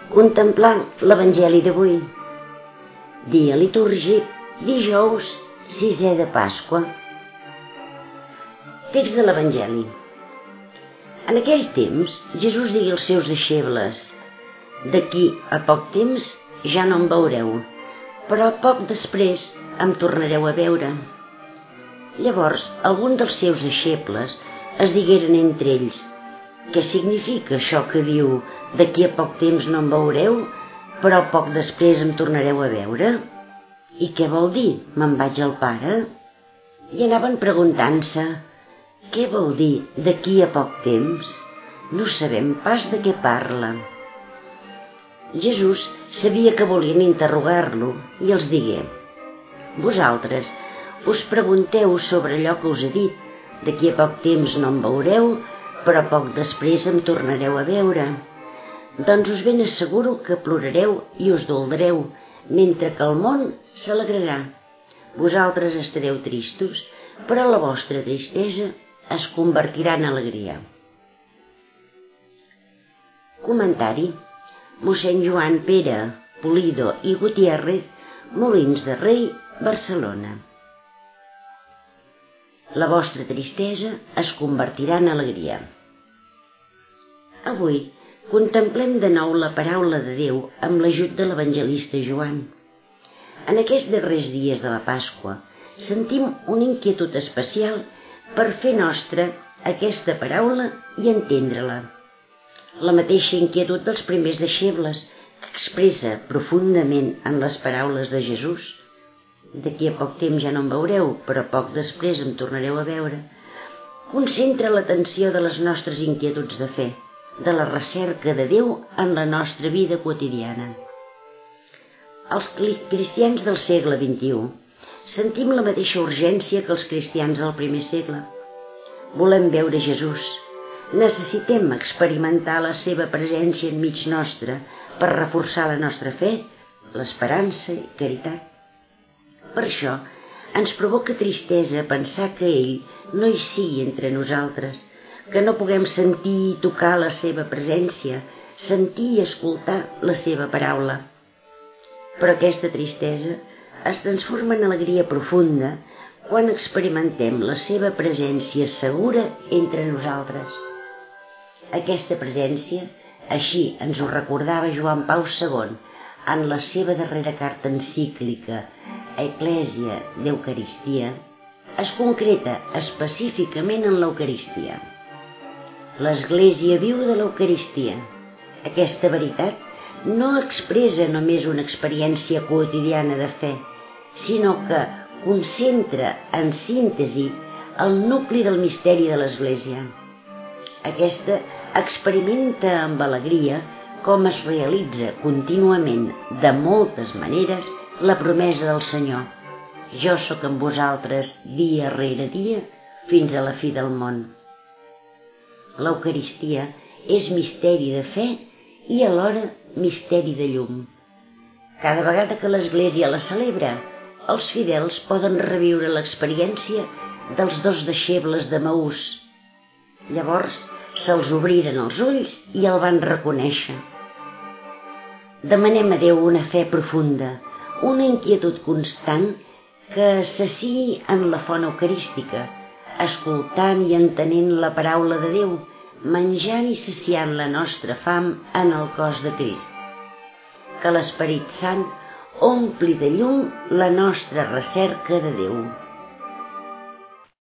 Contemplar l'Evangeli d'avui. Dia litúrgic, dijous, 6è de Pasqua. Text de l'Evangeli. En aquell temps, Jesús digué als seus deixebles: «D'aquí a poc temps ja no em veureu, però poc després em tornareu a veure». Llavors, alguns dels seus deixebles es digueren entre ells: «Què significa això que diu: d'aquí a poc temps no em veureu, però poc després em tornareu a veure? I què vol dir, me'n vaig al Pare?» I anaven preguntant-se: «Què vol dir d'aquí a poc temps? No sabem pas de què parla». Jesús sabia que volien interrogar-lo i els digué: «Vosaltres us pregunteu sobre allò que us he dit: d'aquí a poc temps no em veureu, però poc després em tornareu a veure. Doncs us ben asseguro que plorareu i us doldreu, mentre que el món s'alegrarà. Vosaltres estareu tristos, però la vostra tristesa es convertirà en alegria». Comentari: mossèn Joan Pere Pulido i Gutiérrez, Molins de Rei, Barcelona. La vostra tristesa es convertirà en alegria. Avui contemplem de nou la paraula de Déu amb l'ajut de l'evangelista Joan. En aquests darrers dies de la Pasqua sentim una inquietud especial per fer nostra aquesta paraula i entendre-la. La mateixa inquietud dels primers deixebles, que expressa profundament en les paraules de Jesús: «D'aquí a poc temps ja no em veureu, però poc després em tornareu a veure», concentra l'atenció de les nostres inquietuds de fe, de la recerca de Déu en la nostra vida quotidiana. Els cristians del segle XXI sentim la mateixa urgència que els cristians del primer segle. Volem veure Jesús. Necessitem experimentar la seva presència enmig nostre per reforçar la nostra fe, l'esperança i caritat. Per això ens provoca tristesa pensar que ell no hi sigui entre nosaltres, que no puguem sentir i tocar la seva presència, sentir i escoltar la seva paraula. Però aquesta tristesa es transforma en alegria profunda quan experimentem la seva presència segura entre nosaltres. Aquesta presència, així ens ho recordava Joan Pau II en la seva darrera carta encíclica Ecclesia d'Eucaristia, es concreta específicament en l'Eucaristia. L'Església viu de l'Eucaristia. Aquesta veritat no expressa només una experiència quotidiana de fe, sinó que concentra en síntesi el nucli del misteri de l'Església. Aquesta experimenta amb alegria com es realitza contínuament, de moltes maneres, la promesa del Senyor: «Jo sóc amb vosaltres dia rere dia fins a la fi del món». L'Eucaristia és misteri de fe i alhora misteri de llum. Cada vegada que l'Església la celebra, els fidels poden reviure l'experiència dels dos deixebles d'Emaús. Llavors se'ls obriren els ulls i el van reconèixer. Demanem a Déu una fe profunda, una inquietud constant que s'assiï en la font eucarística, escoltant i entenent la paraula de Déu, menjant i saciant la nostra fam en el cos de Crist. Que l'Esperit Sant ompli de llum la nostra recerca de Déu.